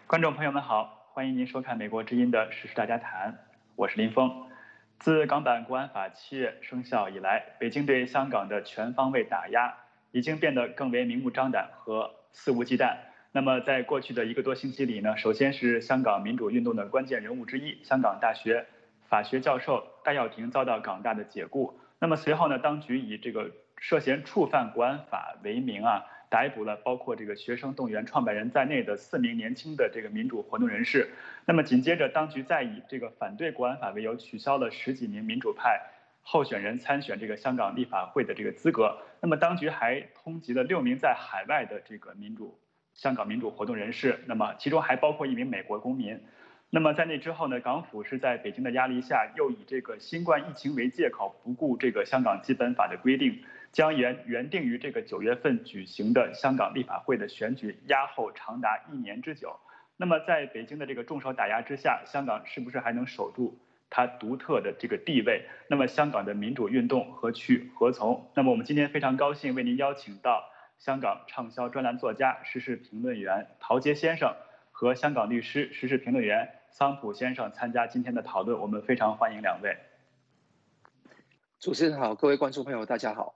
观众朋友们好，欢迎您收看美国之音的时事大家谈，我是林峰。自港版国安法7月生效以来，北京对香港的全方位打压已经变得更为明目张胆和肆无忌惮。那么，在过去的1个多星期里呢，首先是香港民主运动的关键人物之一，香港大学法学教授戴耀廷遭到港大的解雇。那么随后呢，当局以这个涉嫌触犯国安法为名逮捕了包括这个学生动员创办人在内的4名年轻的这个民主活动人士。那么紧接着，当局再以这个反对国安法为由，取消了10几名民主派候选人参选这个香港立法会的这个资格。那么当局还通缉了6名在海外的这个香港民主活动人士，那么其中还包括1名美国公民。那么在那之后呢，港府是在北京的压力下，又以这个新冠疫情为借口，不顾这个香港基本法的规定，将原定于这个9月份举行的香港立法会的选举压后长达1年之久。那么在北京的这个重手打压之下，香港是不是还能守住它独特的这个地位？那么香港的民主运动何去何从？那么我们今天非常高兴为您邀请到香港畅销专栏作家、时事评论员陶杰先生和香港律师、时事评论员桑普先生参加今天的讨论，我们非常欢迎2位。 主持人好，各位观众朋友，大家好。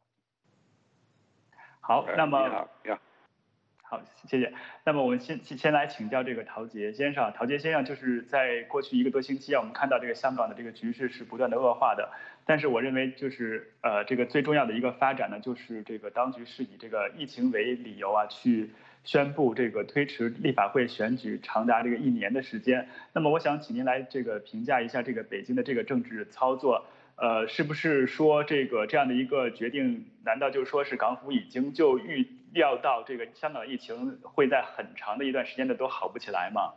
好，那么你好。 好，谢谢。那么我们先来请教这个陶杰先生。陶杰先生就是在过去1个多星期我们看到这个香港的这个局势是不断的恶化的。但是我认为就是这个最重要的一个发展呢，就是这个当局是以这个疫情为理由去宣布这个推迟立法会选举长达这个1年的时间。那么我想请您来这个评价一下这个北京的这个政治操作。是不是说这样的一个决定，难道就是说是港府已经就预料到这个香港疫情会在很长的一段时间内都好不起来吗？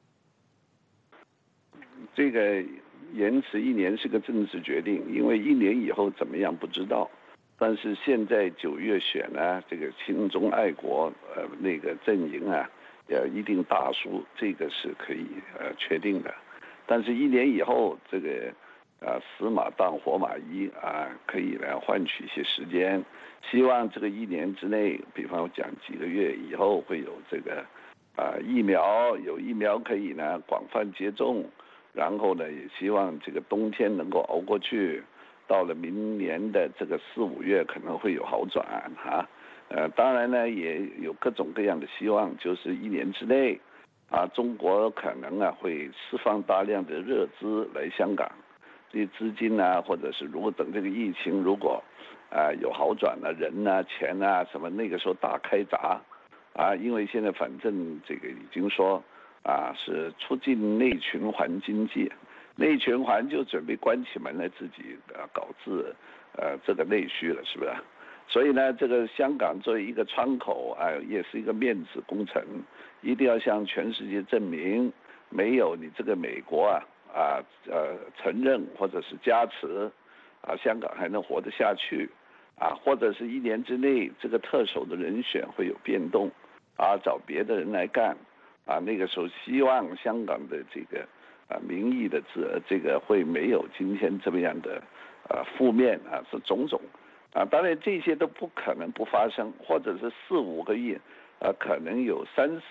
这个延迟1年是个政治决定，因为1年以后怎么样不知道。但是现在9月选呢，这个亲中爱国那个阵营一定大输，这个是可以确定的。但是1年以后这个。死马当活马医可以来换取一些时间，希望这个1年之内，比方讲几个月以后会有这个疫苗，有疫苗可以呢广泛接种，然后呢也希望这个冬天能够熬过去，到了明年的这个4、5月可能会有好转当然呢也有各种各样的希望，就是1年之内中国可能会释放大量的热资来香港。这些资金或者是如果等这个疫情如果有好转了，人钱什么那个时候大开闸因为现在反正这个已经说是促进内循环经济，内循环就准备关起门来自己搞这个内需了，是不是？所以呢，这个香港作为一个窗口也是一个面子工程，一定要向全世界证明，没有你这个美国承认或者是加持香港还能活得下去或者是1年之内这个特首的人选会有变动找别的人来干那个时候希望香港的这个民意的这个会没有今天这么样的负面是种种当然这些都不可能不发生，或者是4、5个月可能有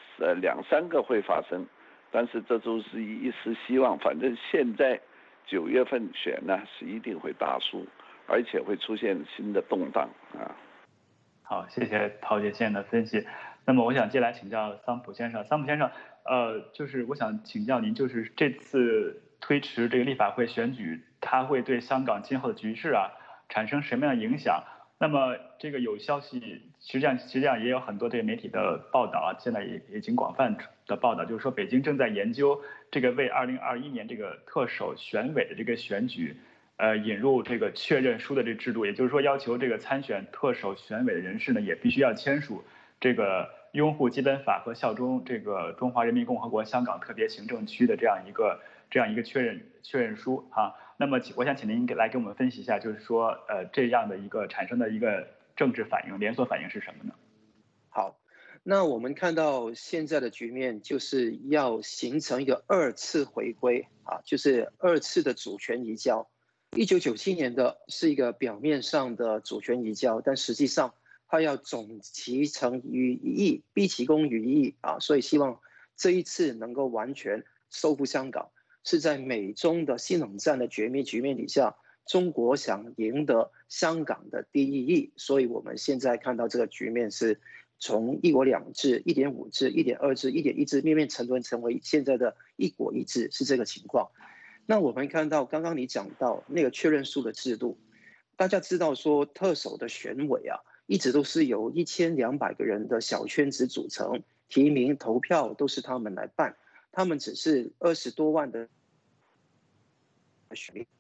2、3个会发生。但是这都是一丝希望，反正现在9月份选呢是一定会大输，而且会出现新的动荡好，谢谢陶杰先生的分析。那么我想接下来请教桑普先生。桑普先生，就是我想请教您，就是这次推迟这个立法会选举，它会对香港今后的局势产生什么样的影响？那么这个有消息，实际上也有很多这个媒体的报道现在也已经广泛的报道，就是说北京正在研究这个为2021年这个特首选委的这个选举，引入这个确认书的这个制度，也就是说要求这个参选特首选委的人士呢，也必须要签署这个拥护基本法和效忠这个中华人民共和国香港特别行政区的这样一个确认书那么我想请您来给我们分析一下，就是说这样的一个产生的一个政治反应，连锁反应是什么呢？ 好，那我们看到现在的局面就是要形成一个2次回归就是2次的主权移交。1997年的是一个表面上的主权移交，但实际上它要总其成于一役，毕其功于一役所以希望这一次能够完全收复香港，是在美中的新冷战的绝密局面底下，中国想赢得香港的第一义，所以我们现在看到这个局面是从一国两制、1.5制、1.2制、1.1制，面面沉沦成为现在的一国一制，是这个情况。那我们看到刚刚你讲到那个确认书的制度，大家知道说特首的选委啊，一直都是由1200个人的小圈子组成，提名投票都是他们来办，他们只是20多万的选民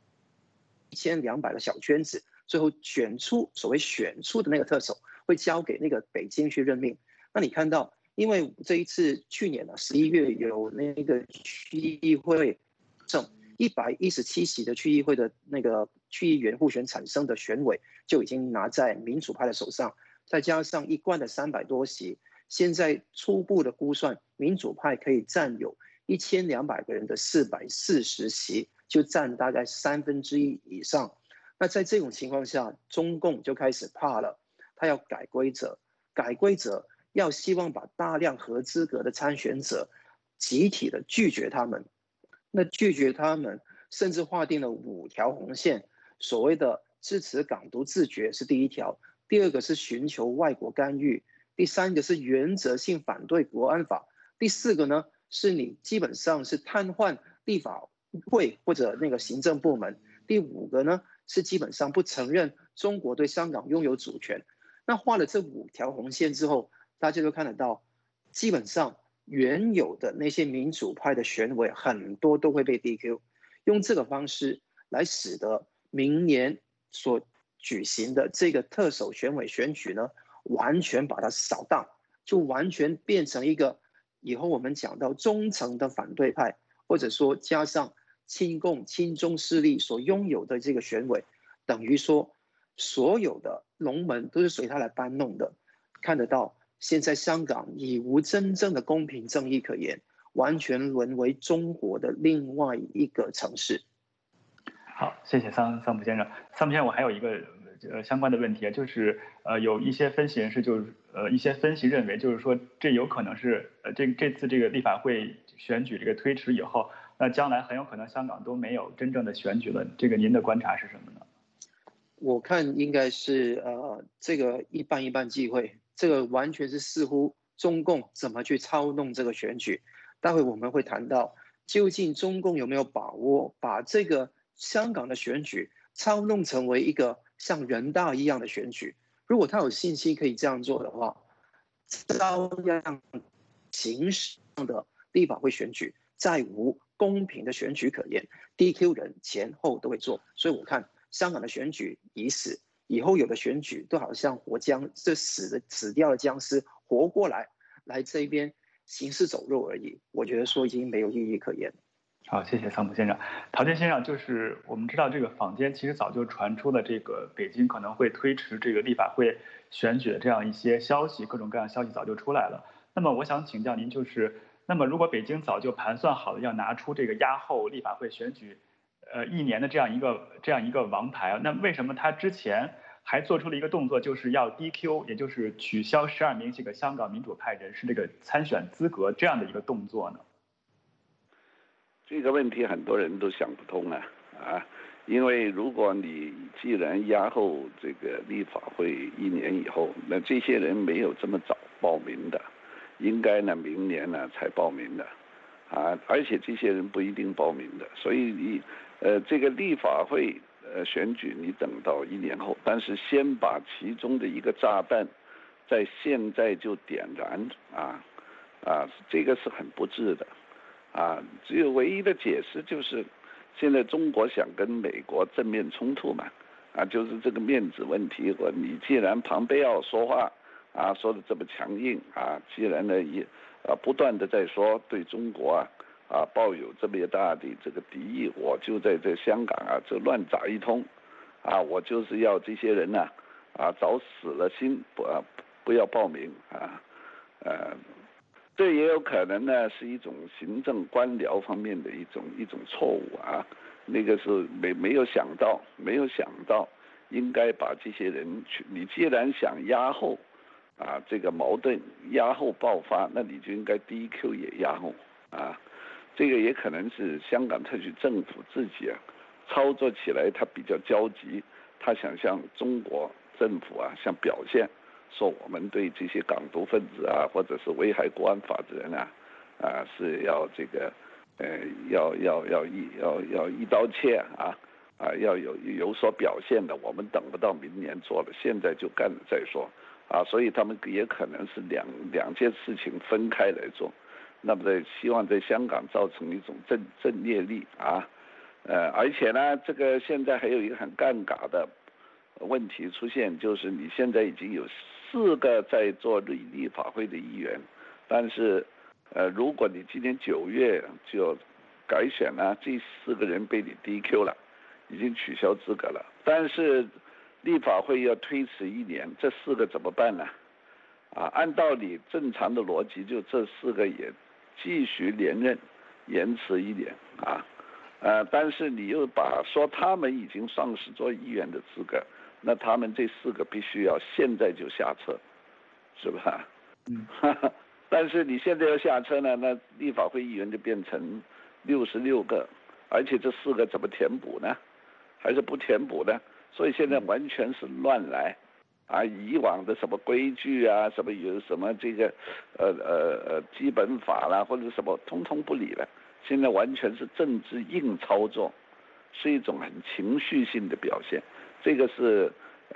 ，1200个小圈子，最后所谓选出的那个特首，会交给那个北京去任命。那你看到，因为这一次去年11月有那个区议会证，117席的区议会的那个区议员互选产生的选委就已经拿在民主派的手上，再加上一贯的300多席，现在初步的估算，民主派可以占有1200个人的440席，就占大概1/3以上。那在这种情况下，中共就开始怕了，他要改规则，要希望把大量合资格的参选者集体的拒绝他们。那拒绝他们，甚至划定了5条红线，所谓的支持港独自决是第1条，第2个是寻求外国干预，第3个是原则性反对国安法，第4个呢是你基本上是瘫痪立法会或者那个行政部门，第5个呢是基本上不承认中国对香港拥有主权。那画了这5条红线之后，大家就看得到，基本上原有的那些民主派的选委很多都会被 DQ， 用这个方式来使得明年所举行的这个特首选委选举呢，完全把它扫荡，就完全变成一个以后我们讲到中层的反对派，或者说加上亲共亲中势力所拥有的这个选委，等于说所有的龙门都是随他来搬弄的。看得到现在香港已无真正的公平正义可言，完全沦为中国的另外一个城市。 好，谢谢桑普先生。桑普先生，我还有一个相关的问题，就是有一些分析人士一些分析认为，就是说这有可能是这次这个立法会选举这个推迟以后，那将来很有可能香港都没有真正的选举了。这个您的观察是什么呢？ 我看应该是这个一半一半机会，这个完全是似乎中共怎么去操弄这个选举。待会我们会谈到，究竟中共有没有把握把这个香港的选举操弄成为一个像人大一样的选举？如果他有信心可以这样做的话，照样形式上的立法会选举再无公平的选举可言 ，DQ 人前后都会做。所以我看香港的选举已死，以后有的选举都好像死掉的僵尸活过来这边行尸走肉而已。我觉得说已经没有意义可言。 好，谢谢桑普先生。陶健先生，就是我们知道这个坊间其实早就传出了这个北京可能会推迟这个立法会选举的这样一些消息，各种各样的消息早就出来了。那么我想请教您，就是那么如果北京早就盘算好了要拿出这个压后立法会选举1年的这样一个王牌，那为什么他之前还做出了一个动作，就是要 DQ， 也就是取消12名这个香港民主派人士这个参选资格这样的一个动作呢？ 这个问题很多人都想不通因为如果你既然压后这个立法会1年以后，那这些人没有这么早报名的，应该呢明年呢才报名的而且这些人不一定报名的，所以你这个立法会选举你等到1年后，但是先把其中的一个炸弹在现在就点燃这个是很不智的只有唯一的解释就是现在中国想跟美国正面冲突嘛就是这个面子问题。你既然庞贝奥说话说的这么强硬既然呢也不断的在说对中国抱有这么大的这个敌意，我就在这香港就乱砸一通我就是要这些人早死了心不要报名这也有可能呢是一种行政官僚方面的一种错误那个是没有想到应该把这些人你既然想压后这个矛盾压后爆发，那你就应该DQ 也压后啊。这个也可能是香港特区政府自己操作起来他比较焦急，他想向中国政府想表现，说我们对这些港独分子或者是危害国安法的人是要这个要一刀切要有所表现的，我们等不到明年做了，现在就干了再说所以他们也可能是两件事情分开来做，那么希望在香港造成一种阵列力而且呢，这个现在还有一个很尴尬的问题出现，就是你现在已经有4个在做立法会的议员，但是如果你今年9月就改选呢，这4个人被你 DQ 了，已经取消资格了，但是立法会要推迟1年，这4个怎么办呢？按道理正常的逻辑就这4个也继续连任，延迟1年但是你又说他们已经丧失做议员的资格，那他们这4个必须要现在就下车，是吧？但是你现在要下车呢，那立法会议员就变成66个，而且这4个怎么填补呢？还是不填补呢？所以现在完全是乱来以往的什么规矩什么有什么这个基本法啦或者什么通通不理了，现在完全是政治硬操作，是一种很情绪性的表现，这个是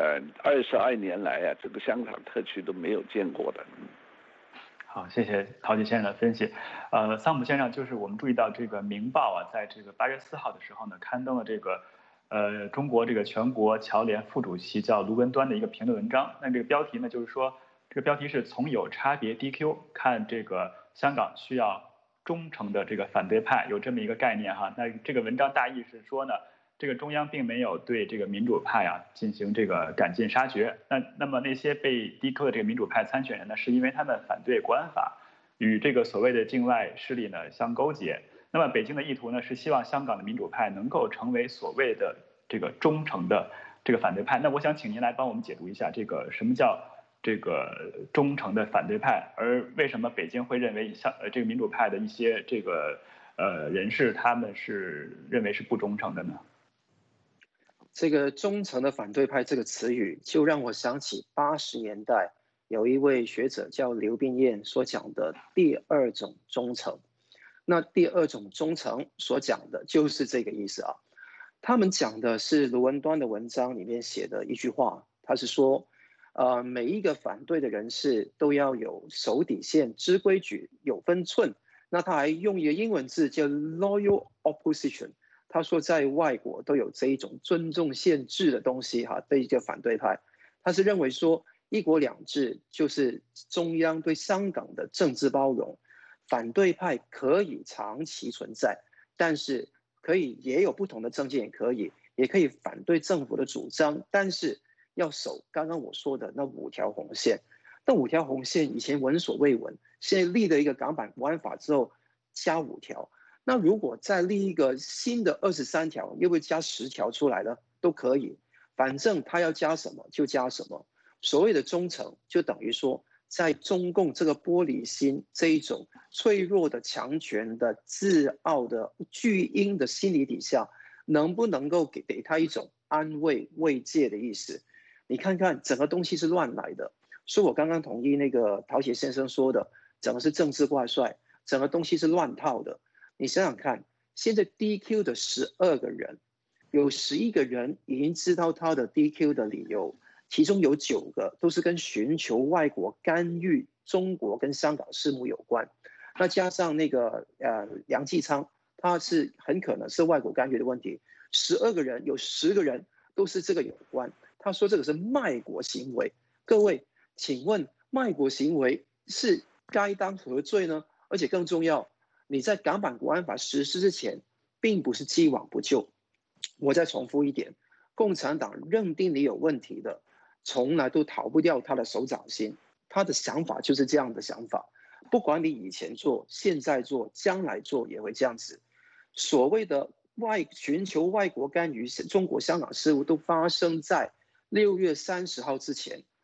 22年来这个香港特区都没有见过的。 好，谢谢陶吉先生的分析。桑姆先生，就是我们注意到这个《明报》在这个8月4号的时候呢，刊登了这个中国这个全国侨联副主席叫卢文端的一个评论文章。那这个标题呢，就是说这个标题是从有差别 DQ 看这个香港需要忠诚的这个反对派，有这么一个概念那这个文章大意是说呢，这个中央并没有对这个民主派进行这个赶尽杀绝。那么那些被 DQ 的这个民主派参选人呢，是因为他们反对国安法，与这个所谓的境外势力呢相勾结。那么北京的意图呢，是希望香港的民主派能够成为所谓的这个忠诚的这个反对派。那我想请您来帮我们解读一下，这个什么叫这个忠诚的反对派，而为什么北京会认为这个民主派的一些这个人士他们是认为是不忠诚的呢？ 这个忠诚的反对派这个词语，就让我想起80年代有一位学者叫刘彬彦所讲的第2种忠诚。那第2种忠诚所讲的就是这个意思他们讲的是卢文端的文章里面写的一句话，他是说，每一个反对的人士都要有守底线、知规矩、有分寸。那他还用一个英文字叫 loyal opposition。他说在外国都有这一种尊重宪制的东西的一个反对派，他是认为说1国2制就是中央对香港的政治包容，反对派可以长期存在，但是可以也有不同的政见也可以反对政府的主张，但是要守刚刚我说的那5条红线。那5条红线以前闻所未闻，现在立了一个港版国安法之后加5条。那如果再立一个新的23条，又会加10条出来呢？都可以，反正他要加什么就加什么。所谓的忠诚，就等于说，在中共这个玻璃心这一种脆弱的强权的自傲的巨婴的心理底下，能不能够给他一种安慰慰藉的意思？你看看整个东西是乱来的，所以我刚刚同意那个陶杰先生说的，整个是政治挂帅，整个东西是乱套的。你想想看，现在 DQ 的12个人，有11个人已经知道他的 DQ 的理由，其中有9个都是跟寻求外国干预中国跟香港事务有关。那加上那个梁继昌，他是很可能是外国干预的问题。12个人有10个人都是这个有关。他说这个是卖国行为。各位，请问卖国行为是该当何罪呢？而且更重要，你在港版国安法实施之前，并不是既往不咎。我再重复一点，共产党认定你有问题的，从来都逃不掉他的手掌心。他的想法就是这样的想法，不管你以前做、现在做、将来做，也会这样子。所谓的寻求外国干预中国香港事务，都发生在6月30号之前。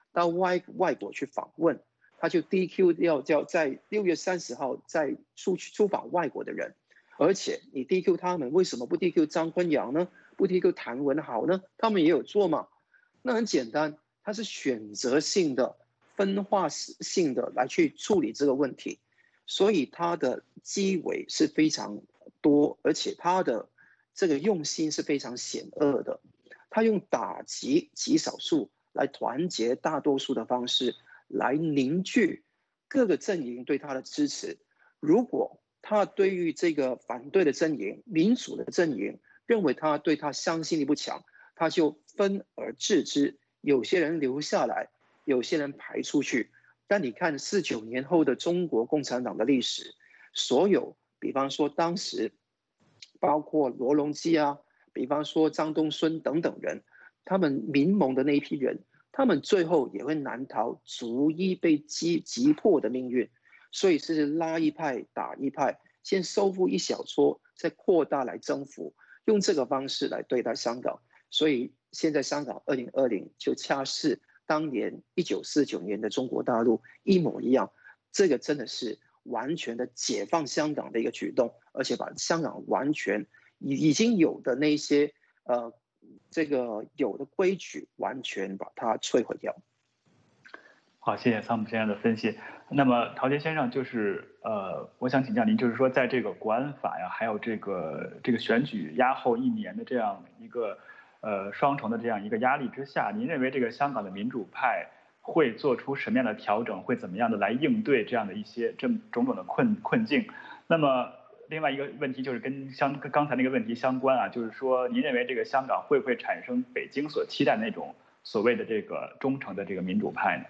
到外国去访问，他就 DQ 要在6月30号再出访外国的人，而且你 DQ 他们，为什么不 DQ 张坤阳呢？不 DQ 谭文豪呢？他们也有做嘛？那很简单，他是选择性的、分化性的来去处理这个问题，所以他的机围是非常多，而且他的这个用心是非常险恶的。他用打击极少数来团结大多数的方式，来凝聚各个阵营对他的支持。如果他对于这个反对的阵营、民主的阵营认为他对他相信力不强，他就分而治之，有些人留下来，有些人排出去。但你看49年后的中国共产党的历史，所有比方说当时包括罗隆基啊，比方说张东荪等等人，他们民盟的那一批人，他们最后也会难逃逐一被击破的命运。所以是拉一派打一派，先收复一小撮，再扩大来征服，用这个方式来对待香港。所以现在香港2020就恰似当年1949年的中国大陆一模一样，这个真的是完全的解放香港的一个举动，而且把香港完全已经有的那些这个有的规矩完全把它摧毁掉。 好，谢谢桑普先生的分析。那么陶杰先生，就是我想请教您，就是说在这个国安法呀，还有这个选举压后1年的这样一个双重的这样一个压力之下，您认为这个香港的民主派会做出什么样的调整，会怎么样的来应对这样的一些种种的困境？那么另外一个问题就是跟刚才那个问题相关啊，就是说您认为这个香港会不会产生北京所期待的那种所谓的这个忠诚的这个民主派呢？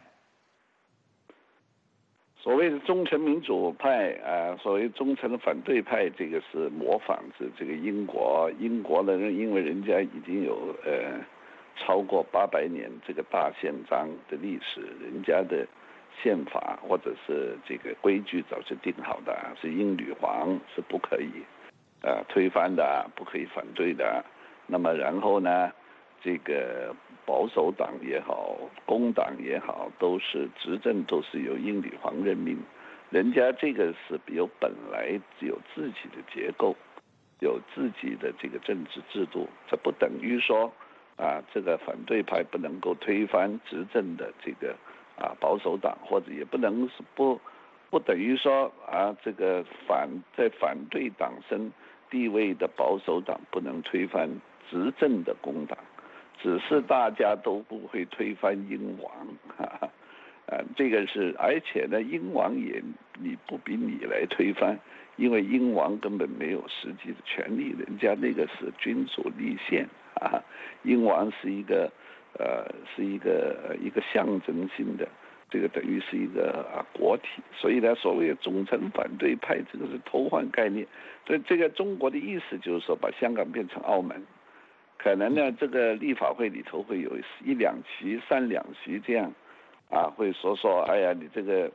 所谓的忠诚民主派所谓忠诚的反对派，这个是模仿着这个英国的人，因为人家已经有超过800年这个大宪章的历史，人家的宪法或者是这个规矩早就定好的，是英女皇是不可以推翻的，不可以反对的。那么然后呢，这个保守党也好，工党也好，都是执政都是由英女皇任命，人家这个是本来有自己的结构，有自己的这个政治制度，这不等于说这个反对派不能够推翻执政的这个保守党，或者也不能是不等于说这个在反对党生地位的保守党不能推翻执政的工党。只是大家都不会推翻英王，这个是，而且呢，英王也你不比你来推翻，因为英王根本没有实际的权利，人家那个是君主立宪英王是一个象征性的，这个等于是一个国体，所以呢，所谓的忠诚反对派，这个是偷换概念，所以这个中国的意思就是说把香港变成澳门。可能呢，这个立法会里头会有1、2席、3、2席这样，会说，哎呀，你这个，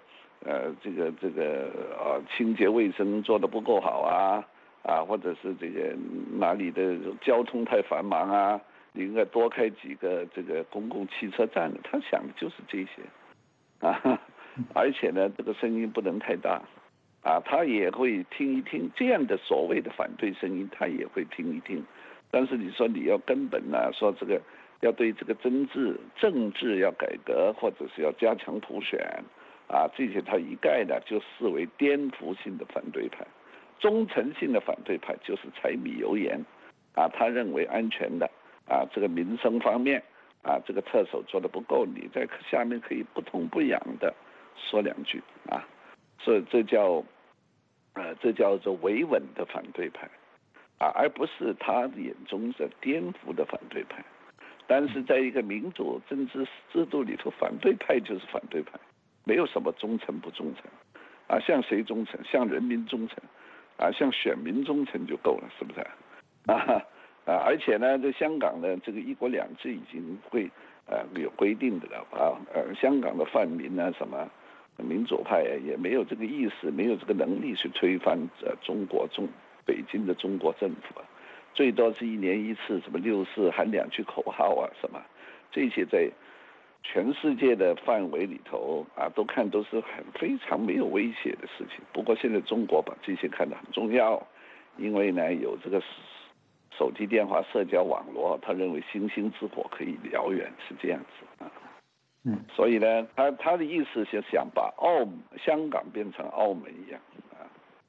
清洁卫生做得不够好或者是这个哪里的交通太繁忙你应该多开几个这个公共汽车站。他想的就是这些，而且呢，这个声音不能太大，他也会听一听这样的所谓的反对声音，他也会听一听。但是你说你要根本说这个要对这个政治要改革，或者是要加强普选这些他一概的就视为颠覆性的反对派，忠诚性的反对派就是柴米油盐他认为安全的这个民生方面这个特首做得不够，你在下面可以不痛不痒的说2句所以这叫做维稳的反对派而不是他眼中的颠覆的反对派。但是在一个民主政治制度里头，反对派就是反对派，没有什么忠诚不忠诚向谁忠诚？向人民忠诚向选民忠诚就够了，是不是而且呢，在香港的这个1国2制已经会有规定的了香港的泛民什么民主派也没有这个意识，没有这个能力去推翻北京的中国政府最多是1年1次什么64喊2句口号什么这些全世界的范围里头啊，都看都是非常没有威胁的事情。不过现在中国把这些看得很重要，因为呢有这个手机电话、社交网络，他认为星星之火可以燎原，是这样子啊。所以呢，他的意思是想把香港变成澳门一样啊。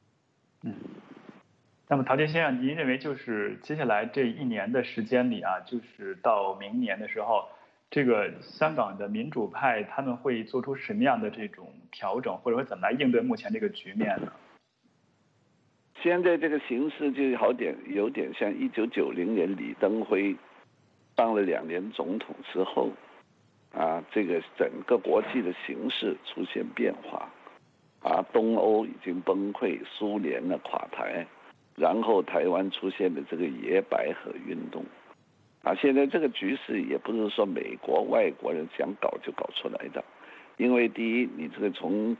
那么陶杰先生，您认为就是接下来这一年的时间里啊，就是到明年的时候，这个香港的民主派他们会做出什么样的这种调整，或者说怎么来应对目前这个局面呢？ 现在这个形势就有点像1990年李登辉当了2年总统之后，啊，这个整个国际的形势出现变化，啊，东欧已经崩溃，苏联呢垮台，然后台湾出现的这个野百合运动，啊，现在这个局势也不是说美国外国人想搞就搞出来的，因为第一，你这个从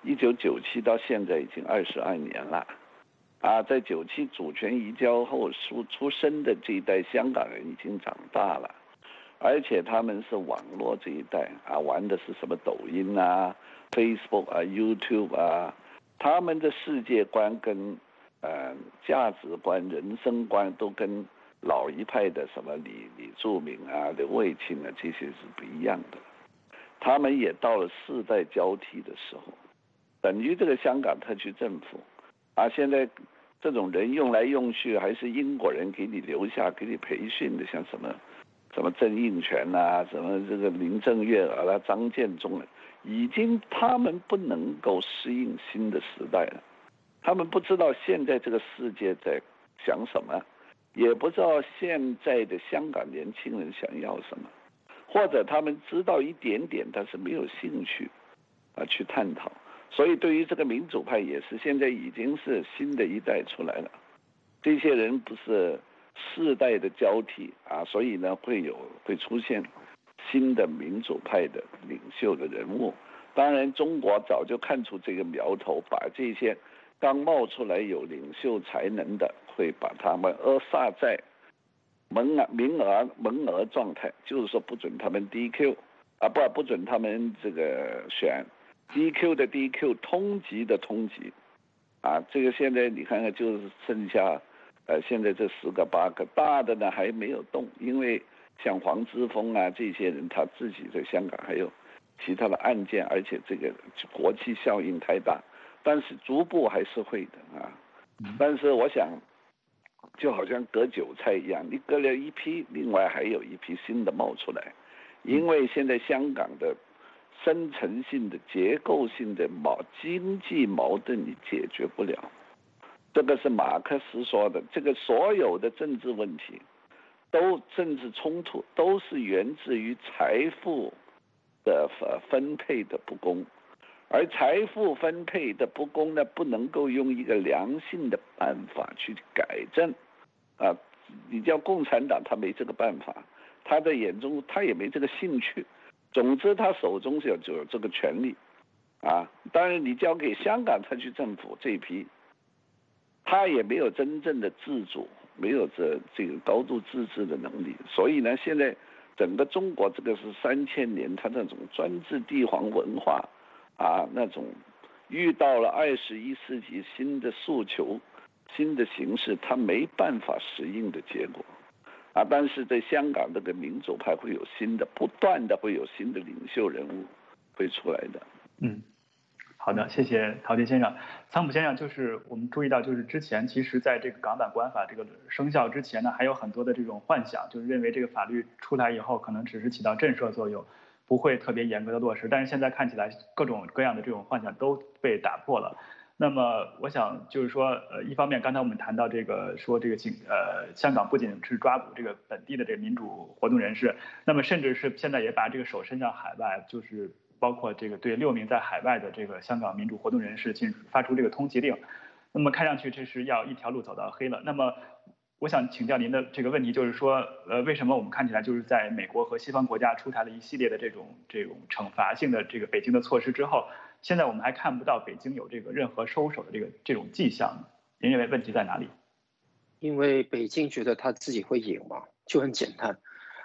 1997到现在已经22年了。啊，在97主权移交后出生的这一代香港人已经长大了，而且他们是网络这一代啊，玩的是什么抖音啊、Facebook 啊、YouTube 啊，他们的世界观跟价值观、人生观都跟老一派的什么李柱铭啊、刘卫清啊这些是不一样的。他们也到了世代交替的时候，等于这个香港特区政府。啊，现在这种人用来用去，还是英国人给你留下、给你培训的，像什么郑应权啊，什么这个林郑月娥啦、张建宗了，已经他们不能够适应新的时代了，他们不知道现在这个世界在想什么，也不知道现在的香港年轻人想要什么，或者他们知道一点点，但是没有兴趣啊去探讨。所以对于这个民主派也是现在已经是新的一代出来了，这些人不是世代的交替啊，所以呢会出现新的民主派的领袖的人物。当然中国早就看出这个苗头，把这些刚冒出来有领袖才能的，会把他们扼杀在门额状态，就是说不准他们 DQ 啊，不准他们这个选。DQ 的 DQ， 通缉的通缉，啊，这个现在你看看就是剩下，现在这10个8个大的呢还没有动，因为像黄之锋啊这些人他自己在香港还有其他的案件，而且这个国际效应太大，但是逐步还是会的啊。但是我想，就好像割韭菜一样，你割了一批，另外还有一批新的冒出来，因为现在香港的深层性的结构性的经济矛盾你解决不了，这个是马克思说的，这个所有的政治问题政治冲突都是源自于财富的分配的不公，而财富分配的不公呢，不能够用一个良性的办法去改正啊，你叫共产党他没这个办法，他的眼中他也没这个兴趣，总之他手中就有这个权利啊，当然你交给香港特区政府这一批，他也没有真正的自主，没有这个高度自治的能力，所以呢现在整个中国这个是3000年他那种专制帝皇文化啊，那种遇到了21世纪新的诉求、新的形势，他没办法适应的结果啊。但是在香港这个民主派会有不断的会有新的领袖人物会出来的。 好的，谢谢陶杰先生。仓普先生，就是我们注意到，就是之前其实在这个港版国安法这个生效之前呢，还有很多的这种幻想，就是认为这个法律出台以后可能只是起到震慑作用，不会特别严格的落实。但是现在看起来，各种各样的这种幻想都被打破了。那么我想就是说，一方面刚才我们谈到这个说这个香港不仅是抓捕这个本地的这个民主活动人士，那么甚至是现在也把这个手伸向海外，就是包括这个对6名在海外的这个香港民主活动人士发出这个通缉令。那么看上去这是要一条路走到黑了。那么我想请教您的这个问题就是说，为什么我们看起来就是在美国和西方国家出台了一系列的这种惩罚性的这个北京的措施之后，现在我们还看不到北京有这个任何收手的这种迹象呢？您认为问题在哪里？ 因为北京觉得他自己会赢嘛，就很简单。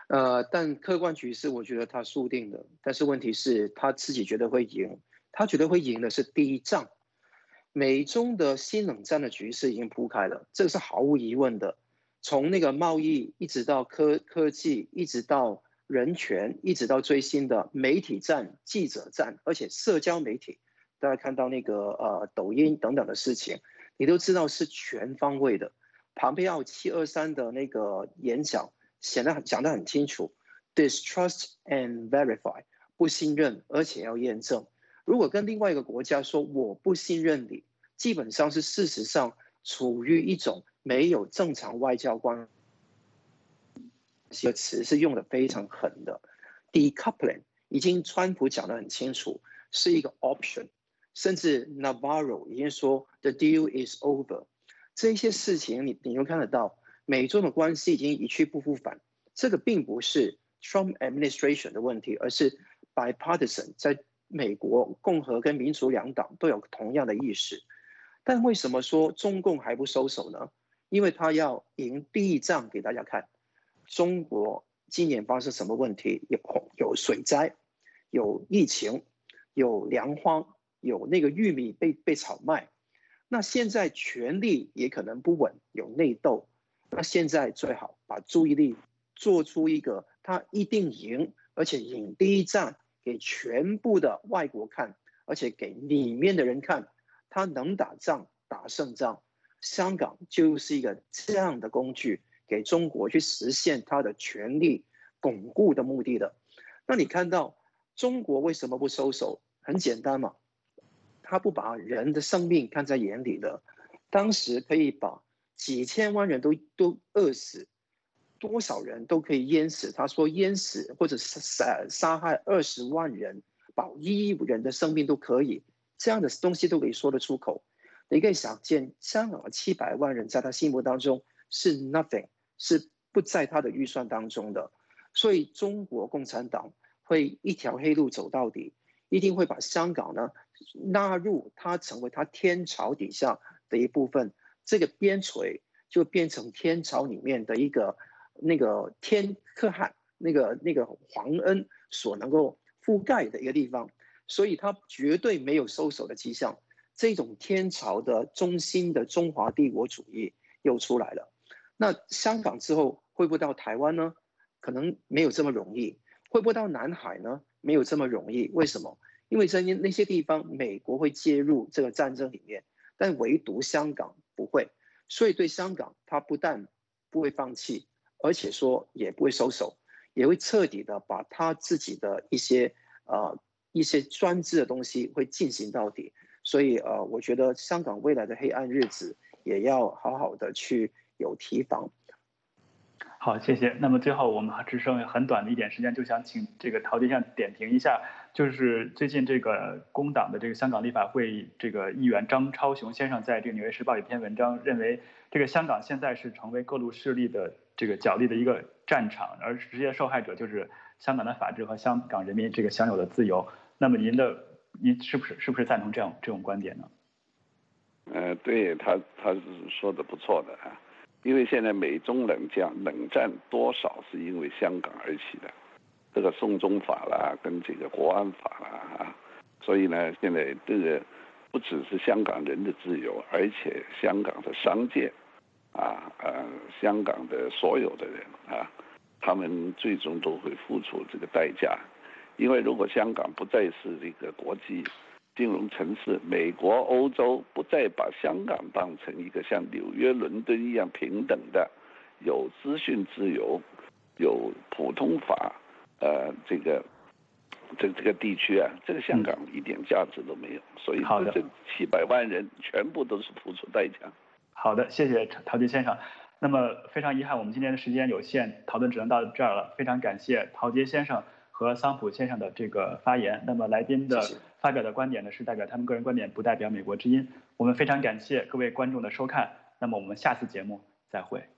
但客观局势我觉得他输定了，但是问题是他自己觉得会赢，他觉得会赢的是第一仗。美中的新冷战的局势已经铺开了，这个是毫无疑问的。从那个贸易，一直到科技，一直到人权，一直到最新的媒体战、记者战，而且社交媒体，大家看到那个抖音等等的事情，你都知道是全方位的。庞佩奥723的那个演讲讲得很清楚 ，distrust and verify， 不信任而且要验证。如果跟另外一个国家说我不信任你，基本上是事实上处于一种没有正常外交关系的词是用的非常狠的。Decoupling 已经川普讲得很清楚，是一个 option， 甚至 Navarro 已经说 the deal is over。这些事情你会看得到，美中的关系已经一去不复返。这个并不是 Trump administration 的问题，而是 bipartisan 在美国共和跟民主两党都有同样的意识。但为什么说中共还不收手呢？因为他要赢第一仗给大家看。中国今年发生什么问题？有水灾，有疫情，有粮荒，有那个玉米被炒卖。那现在权力也可能不稳，有内斗。那现在最好把注意力做出一个他一定赢，而且赢第一仗给全部的外国看，而且给里面的人看，他能打仗，打胜仗。香港就是一个这样的工具，给中国去实现他的权力巩固的目的的。那你看到中国为什么不收手？很简单嘛，他不把人的生命看在眼里的。当时可以把几千万人都饿死，多少人都可以淹死。他说淹死或者杀害20万人，保1亿人的生命都可以，这样的东西都可以说得出口。你可以想见，香港的700万人在他心目当中是 nothing， 是不在他的预算当中的。所以中国共产党会一条黑路走到底，一定会把香港呢纳入它，成为它天朝底下的一部分。这个边陲就变成天朝里面的一个那个天可汗那个皇恩所能够覆盖的一个地方，所以它绝对没有收手的迹象。这种天朝的中心的中华帝国主义又出来了。那香港之后会不会到台湾呢？可能没有这么容易。会不会到南海呢？没有这么容易。为什么？因为在那些地方，美国会介入这个战争里面，但唯独香港不会。所以对香港，他不但不会放弃，而且说也不会收手，也会彻底的把他自己的一些专制的东西会进行到底。所以我觉得香港未来的黑暗日子也要好好的去有提防。 好，谢谢。那么最后我们还只剩很短的一点时间，就想请这个陶先生点评一下，就是最近这个工党的这个香港立法会这个议员张超雄先生在这个《纽约时报》有一篇文章，认为这个香港现在是成为各路势力的这个角力的一个战场，而直接受害者就是香港的法治和香港人民这个享有的自由。那么您是不是赞同这种观点呢？ 对，他是说的不错的啊。因为现在美中冷战多少是因为香港而起的，这个送中法啦，跟这个国安法啦啊，所以呢，现在这个不只是香港人的自由，而且香港的商界香港的所有的人啊，他们最终都会付出这个代价，因为如果香港不再是这个国际金融城市，美国、欧洲不再把香港当成一个像纽约、伦敦一样平等的、有资讯自由、有普通法，这个地区啊，这个香港一点价值都没有。所以这700万人全部都是付出代价。 好的，谢谢陶杰先生。那么非常遗憾，我们今天的时间有限，讨论只能到这儿了。非常感谢陶杰先生和桑普先生的这个发言。那么来宾的发表的观点呢，是代表他们个人观点，不代表美国之音。我们非常感谢各位观众的收看。那么我们下次节目再会。